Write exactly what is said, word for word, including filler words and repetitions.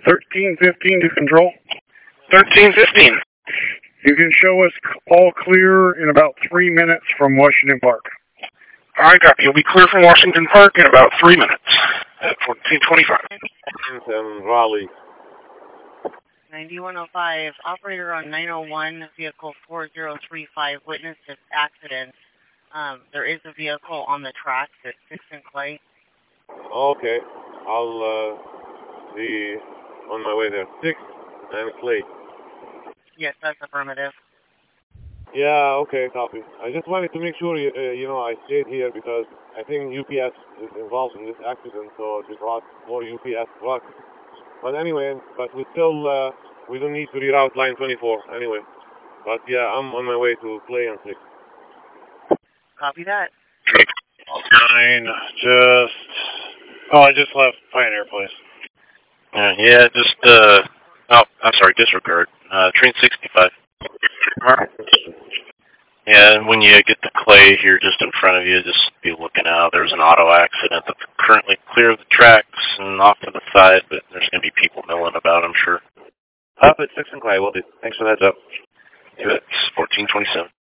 thirteen fifteen to control. thirteen fifteen. You can show us all clear in about three minutes from Washington Park. All right, copy. You'll be clear from Washington Park in about three minutes at fourteen twenty-five. And Raleigh. ninety-one oh five, operator on nine oh one, vehicle four zero three five, witnessed this accident. Um, there is a vehicle on the tracks at sixth and Clay. Okay, I'll uh, be on my way there. sixth and Clay. Yes, that's affirmative. Yeah, okay, copy. I just wanted to make sure, you, uh, you know, I stayed here because I think U P S is involved in this accident, so we brought more U P S trucks. But anyway, but we still, uh, we don't need to reroute line twenty-four anyway. But yeah, I'm on my way to Clay and six. Copy that. Nine, just, oh, I just left Pioneer Place. Uh, yeah, just, uh, oh, I'm sorry, disregard. Uh, train sixty-five. Yeah, and when you get to Clay here just in front of you, just be looking out. There's an auto accident that's currently clear of the tracks and off to the side, but there's going to be people milling about, I'm sure. Up at six and Clay, will do. Thanks for that, up. Yeah, it's fourteen twenty-seven.